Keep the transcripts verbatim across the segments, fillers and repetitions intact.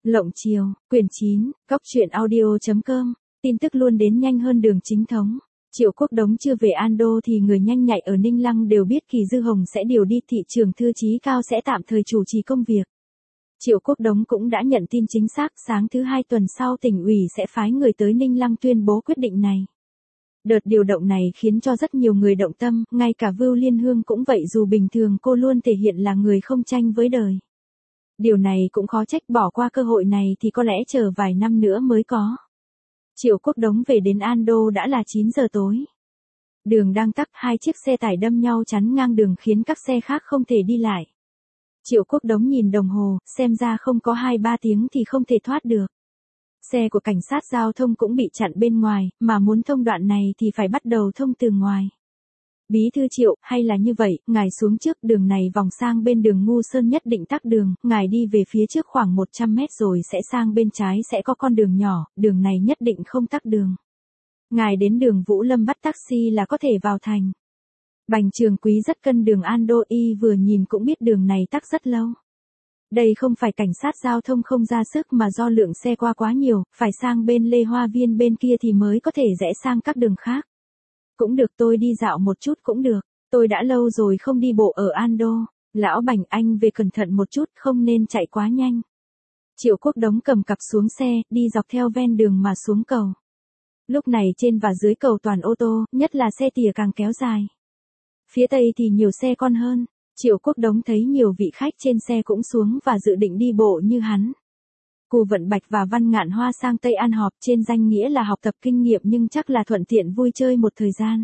Lộng chiều, quyển chín, góc truyện audio.com, tin tức luôn đến nhanh hơn đường chính thống. Triệu Quốc Đống chưa về Ando thì người nhanh nhạy ở Ninh Lăng đều biết Kỳ Dư Hồng sẽ điều đi, thị trường thư chí cao sẽ tạm thời chủ trì công việc. Triệu Quốc Đống cũng đã nhận tin chính xác, sáng thứ hai tuần sau tỉnh ủy sẽ phái người tới Ninh Lăng tuyên bố quyết định này. Đợt điều động này khiến cho rất nhiều người động tâm, ngay cả Vưu Liên Hương cũng vậy, dù bình thường cô luôn thể hiện là người không tranh với đời. Điều này cũng khó trách, bỏ qua cơ hội này thì có lẽ chờ vài năm nữa mới có. Triệu Quốc Đống về đến Ando đã là chín giờ tối. Đường đang tắc, hai chiếc xe tải đâm nhau chắn ngang đường khiến các xe khác không thể đi lại. Triệu Quốc Đống nhìn đồng hồ, xem ra không có hai ba tiếng thì không thể thoát được. Xe của cảnh sát giao thông cũng bị chặn bên ngoài, mà muốn thông đoạn này thì phải bắt đầu thông từ ngoài. Bí thư Triệu, hay là như vậy, ngài xuống trước, đường này vòng sang bên đường Ngu Sơn nhất định tắc đường, ngài đi về phía trước khoảng một trăm mét rồi sẽ sang bên trái sẽ có con đường nhỏ, đường này nhất định không tắc đường. Ngài đến đường Vũ Lâm bắt taxi là có thể vào thành. Bành Trường Quý rất cân đường Ando, y vừa nhìn cũng biết đường này tắc rất lâu. Đây không phải cảnh sát giao thông không ra sức mà do lượng xe qua quá nhiều, phải sang bên Lê Hoa Viên bên kia thì mới có thể rẽ sang các đường khác. Cũng được, tôi đi dạo một chút cũng được, tôi đã lâu rồi không đi bộ ở Ando. Lão Bành, anh về cẩn thận một chút, không nên chạy quá nhanh. Triệu Quốc Đống cầm cặp xuống xe, đi dọc theo ven đường mà xuống cầu. Lúc này trên và dưới cầu toàn ô tô, nhất là xe tỉa càng kéo dài. Phía tây thì nhiều xe con hơn. Triệu Quốc Đống thấy nhiều vị khách trên xe cũng xuống và dự định đi bộ như hắn. Cù Vận Bạch và Văn Ngạn Hoa sang Tây An họp, trên danh nghĩa là học tập kinh nghiệm nhưng chắc là thuận tiện vui chơi một thời gian.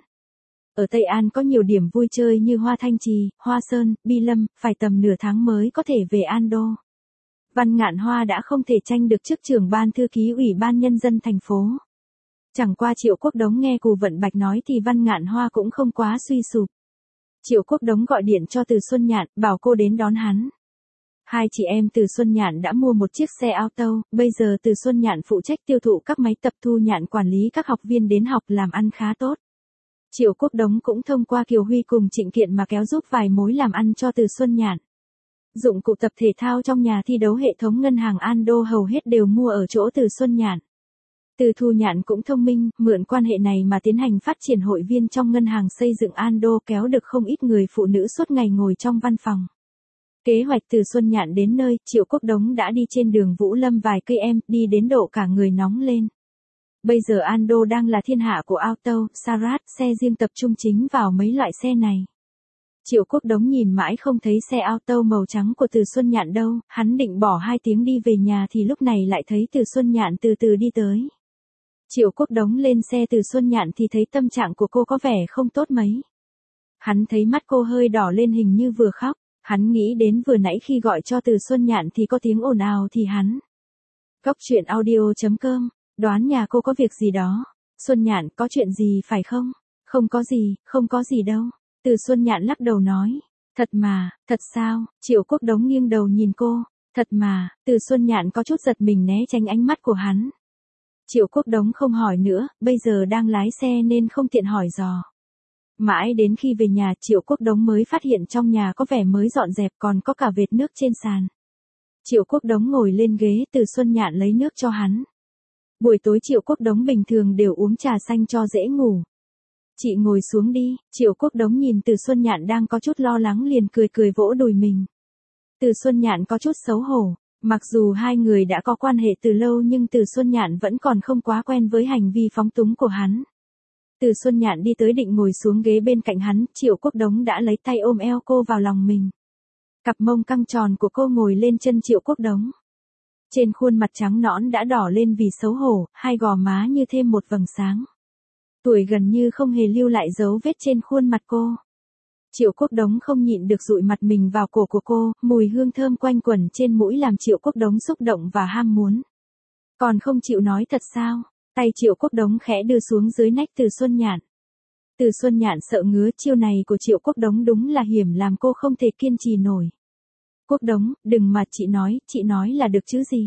Ở Tây An có nhiều điểm vui chơi như Hoa Thanh Trì, Hoa Sơn, Bi Lâm, phải tầm nửa tháng mới có thể về Ando. Văn Ngạn Hoa đã không thể tranh được chức trưởng ban thư ký Ủy ban Nhân dân thành phố. Chẳng qua Triệu Quốc Đống nghe Cù Vận Bạch nói thì Văn Ngạn Hoa cũng không quá suy sụp. Triệu Quốc Đống gọi điện cho Từ Xuân Nhạn, bảo cô đến đón hắn. Hai chị em Từ Xuân Nhạn đã mua một chiếc xe auto, bây giờ Từ Xuân Nhạn phụ trách tiêu thụ các máy tập, Thu Nhạn quản lý các học viên đến học, làm ăn khá tốt. Triệu Quốc Đống cũng thông qua Kiều Huy cùng Trịnh Kiện mà kéo giúp vài mối làm ăn cho Từ Xuân Nhạn. Dụng cụ tập thể thao trong nhà thi đấu hệ thống ngân hàng Ando hầu hết đều mua ở chỗ Từ Xuân Nhạn. Từ Thu Nhạn cũng thông minh, mượn quan hệ này mà tiến hành phát triển hội viên trong ngân hàng xây dựng Ando, kéo được không ít người phụ nữ suốt ngày ngồi trong văn phòng. Kế hoạch Từ Xuân Nhạn đến nơi, Triệu Quốc Đống đã đi trên đường Vũ Lâm vài cây em, đi đến độ cả người nóng lên. Bây giờ Ando đang là thiên hạ của auto, Sarat, xe riêng tập trung chính vào mấy loại xe này. Triệu Quốc Đống nhìn mãi không thấy xe auto màu trắng của Từ Xuân Nhạn đâu, hắn định bỏ hai tiếng đi về nhà thì lúc này lại thấy Từ Xuân Nhạn từ từ đi tới. Triệu Quốc Đống lên xe Từ Xuân Nhạn thì thấy tâm trạng của cô có vẻ không tốt mấy. Hắn thấy mắt cô hơi đỏ lên, hình như vừa khóc. Hắn nghĩ đến vừa nãy khi gọi cho Từ Xuân Nhạn thì có tiếng ồn ào thì hắn. Góc truyện audio.com, đoán nhà cô có việc gì đó. Xuân Nhạn, có chuyện gì phải không? Không có gì, không có gì đâu. Từ Xuân Nhạn lắc đầu nói. Thật mà, thật sao? Triệu Quốc Đống nghiêng đầu nhìn cô. Thật mà, Từ Xuân Nhạn có chút giật mình né tránh ánh mắt của hắn. Triệu Quốc Đống không hỏi nữa, bây giờ đang lái xe nên không tiện hỏi dò. Mãi đến khi về nhà, Triệu Quốc Đống mới phát hiện trong nhà có vẻ mới dọn dẹp, còn có cả vệt nước trên sàn. Triệu Quốc Đống ngồi lên ghế, Từ Xuân Nhạn lấy nước cho hắn. Buổi tối Triệu Quốc Đống bình thường đều uống trà xanh cho dễ ngủ. Chị ngồi xuống đi. Triệu Quốc Đống nhìn Từ Xuân Nhạn đang có chút lo lắng liền cười cười vỗ đùi mình. Từ Xuân Nhạn có chút xấu hổ. Mặc dù hai người đã có quan hệ từ lâu nhưng Từ Xuân Nhạn vẫn còn không quá quen với hành vi phóng túng của hắn. Từ Xuân Nhạn đi tới định ngồi xuống ghế bên cạnh hắn, Triệu Quốc Đống đã lấy tay ôm eo cô vào lòng mình. Cặp mông căng tròn của cô ngồi lên chân Triệu Quốc Đống. Trên khuôn mặt trắng nõn đã đỏ lên vì xấu hổ, hai gò má như thêm một vầng sáng. Tuổi gần như không hề lưu lại dấu vết trên khuôn mặt cô. Triệu Quốc Đống không nhịn được dụi mặt mình vào cổ của cô, mùi hương thơm quanh quẩn trên mũi làm Triệu Quốc Đống xúc động và ham muốn. Còn không chịu nói thật sao? Tay Triệu Quốc Đống khẽ đưa xuống dưới nách Từ Xuân Nhạn. Từ Xuân Nhạn sợ ngứa, chiêu này của Triệu Quốc Đống đúng là hiểm làm cô không thể kiên trì nổi. Quốc Đống, đừng mà chị nói, chị nói là được chứ gì.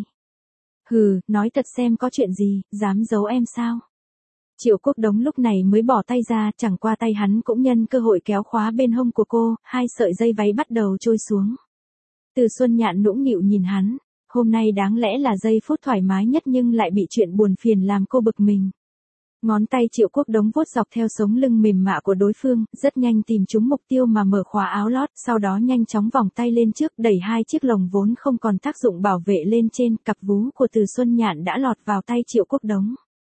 Hừ, nói thật xem có chuyện gì, dám giấu em sao? Triệu Quốc Đống lúc này mới bỏ tay ra, chẳng qua tay hắn cũng nhân cơ hội kéo khóa bên hông của cô, hai sợi dây váy bắt đầu trôi xuống. Từ Xuân Nhạn nũng nịu nhìn hắn. hôm nay đáng lẽ là giây phút thoải mái nhất nhưng lại bị chuyện buồn phiền làm cô bực mình. Ngón tay Triệu Quốc Đống vuốt dọc theo sống lưng mềm mạ của đối phương, rất nhanh tìm trúng mục tiêu mà mở khóa áo lót, sau đó nhanh chóng vòng tay lên trước đẩy hai chiếc lồng vốn không còn tác dụng bảo vệ lên trên, cặp vú của Từ Xuân Nhạn đã lọt vào tay Triệu Quốc Đống.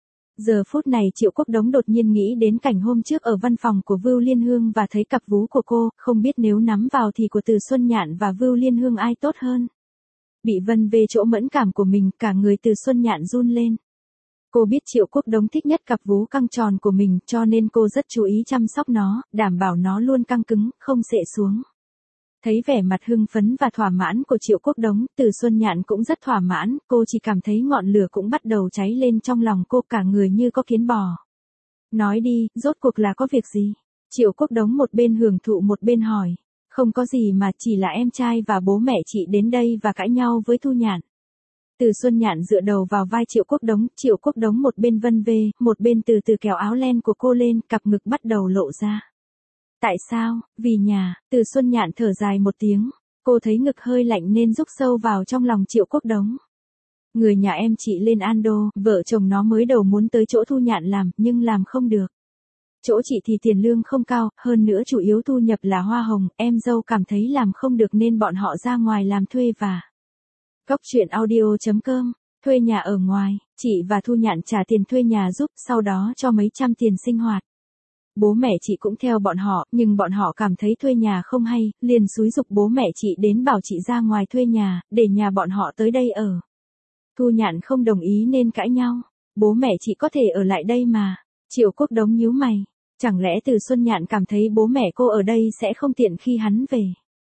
Giờ phút này Triệu Quốc Đống đột nhiên nghĩ đến cảnh hôm trước ở văn phòng của Vưu Liên Hương và thấy cặp vú của cô, không biết nếu nắm vào thì của Từ Xuân Nhạn và Vưu Liên Hương ai tốt hơn. Bị vân về chỗ mẫn cảm của mình, cả người Từ Xuân Nhạn run lên. Cô biết Triệu Quốc Đống thích nhất cặp vú căng tròn của mình, cho nên cô rất chú ý chăm sóc nó, đảm bảo nó luôn căng cứng, không xệ xuống. Thấy vẻ mặt hưng phấn và thỏa mãn của Triệu Quốc Đống, Từ Xuân Nhạn cũng rất thỏa mãn, cô chỉ cảm thấy ngọn lửa cũng bắt đầu cháy lên trong lòng cô, cả người như có kiến bò. Nói đi, rốt cuộc là có việc gì? Triệu Quốc Đống một bên hưởng thụ một bên hỏi. Không có gì mà, chỉ là em trai và bố mẹ chị đến đây và cãi nhau với Thu Nhạn. Từ Xuân Nhạn dựa đầu vào vai Triệu Quốc Đống, Triệu Quốc Đống một bên vân vê, một bên từ từ kéo áo len của cô lên, cặp ngực bắt đầu lộ ra. Tại sao? Vì nhà, Từ Xuân Nhạn thở dài một tiếng, cô thấy ngực hơi lạnh nên rúc sâu vào trong lòng Triệu Quốc Đống. Người nhà em chị lên Ando, vợ chồng nó mới đầu muốn tới chỗ Thu Nhạn làm, nhưng làm không được. Chỗ chị thì tiền lương không cao, hơn nữa chủ yếu thu nhập là hoa hồng, em dâu cảm thấy làm không được nên bọn họ ra ngoài làm thuê và... Cóc truyện audio chấm com, thuê nhà ở ngoài, chị và Thu Nhạn trả tiền thuê nhà giúp, sau đó cho mấy trăm tiền sinh hoạt. Bố mẹ chị cũng theo bọn họ, nhưng bọn họ cảm thấy thuê nhà không hay, liền xúi giục bố mẹ chị đến bảo chị ra ngoài thuê nhà, để nhà bọn họ tới đây ở. Thu Nhạn không đồng ý nên cãi nhau, bố mẹ chị có thể ở lại đây mà. Triệu Quốc Đống nhíu mày, chẳng lẽ Từ Xuân Nhạn cảm thấy bố mẹ cô ở đây sẽ không tiện khi hắn về.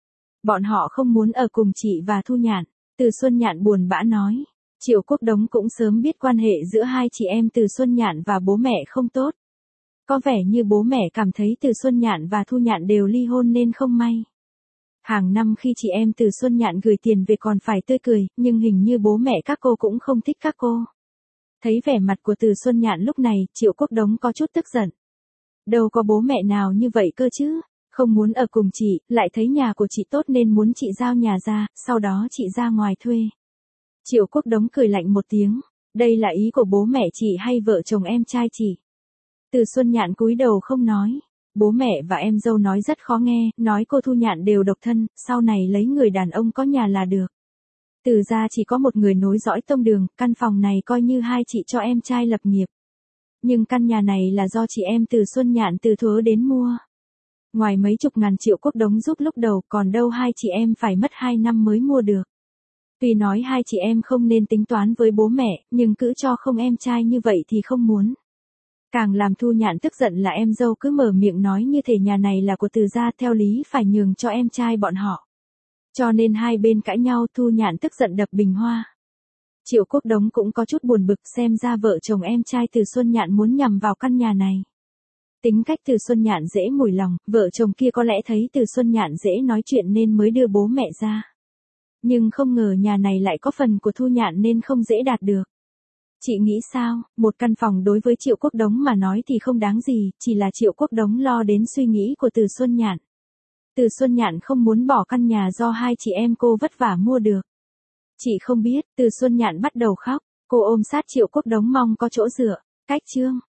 Bọn họ không muốn ở cùng chị và Thu Nhạn. Từ Xuân Nhạn buồn bã nói. Triệu Quốc Đống cũng sớm biết quan hệ giữa hai chị em Từ Xuân Nhạn và bố mẹ không tốt. Có vẻ như bố mẹ cảm thấy Từ Xuân Nhạn và Thu Nhạn đều ly hôn nên không may. Hàng năm khi chị em Từ Xuân Nhạn gửi tiền về còn phải tươi cười, nhưng hình như bố mẹ các cô cũng không thích các cô. Thấy vẻ mặt của Từ Xuân Nhạn lúc này, Triệu Quốc Đống có chút tức giận. Đâu có bố mẹ nào như vậy cơ chứ, không muốn ở cùng chị, lại thấy nhà của chị tốt nên muốn chị giao nhà ra, sau đó chị ra ngoài thuê. Triệu Quốc Đống cười lạnh một tiếng, đây là ý của bố mẹ chị hay vợ chồng em trai chị? Từ Xuân Nhạn cúi đầu không nói, bố mẹ và em dâu nói rất khó nghe, nói cô Thu Nhạn đều độc thân, sau này lấy người đàn ông có nhà là được. Từ ra chỉ có một người nối dõi tông đường, căn phòng này coi như hai chị cho em trai lập nghiệp. Nhưng căn nhà này là do chị em Từ Xuân Nhạn từ thuở đến mua. Ngoài mấy chục ngàn Triệu Quốc Đống giúp lúc đầu, còn đâu hai chị em phải mất hai năm mới mua được. Tuy nói hai chị em không nên tính toán với bố mẹ, nhưng cứ cho không em trai như vậy thì không muốn. Càng làm Thu Nhạn tức giận là em dâu cứ mở miệng nói như thể nhà này là của Từ gia, theo lý phải nhường cho em trai bọn họ. Cho nên hai bên cãi nhau, Thu Nhạn tức giận đập bình hoa. Triệu Quốc Đống cũng có chút buồn bực, xem ra vợ chồng em trai Từ Xuân Nhạn muốn nhằm vào căn nhà này. Tính cách Từ Xuân Nhạn dễ mùi lòng, vợ chồng kia có lẽ thấy Từ Xuân Nhạn dễ nói chuyện nên mới đưa bố mẹ ra. Nhưng không ngờ nhà này lại có phần của Thu Nhạn nên không dễ đạt được. Chị nghĩ sao, một căn phòng đối với Triệu Quốc Đống mà nói thì không đáng gì, chỉ là Triệu Quốc Đống lo đến suy nghĩ của Từ Xuân Nhạn. Từ Xuân Nhạn không muốn bỏ căn nhà do hai chị em cô vất vả mua được. Chị không biết, Từ Xuân Nhạn bắt đầu khóc, cô ôm sát Triệu Quốc Đống mong có chỗ dựa. Cách chương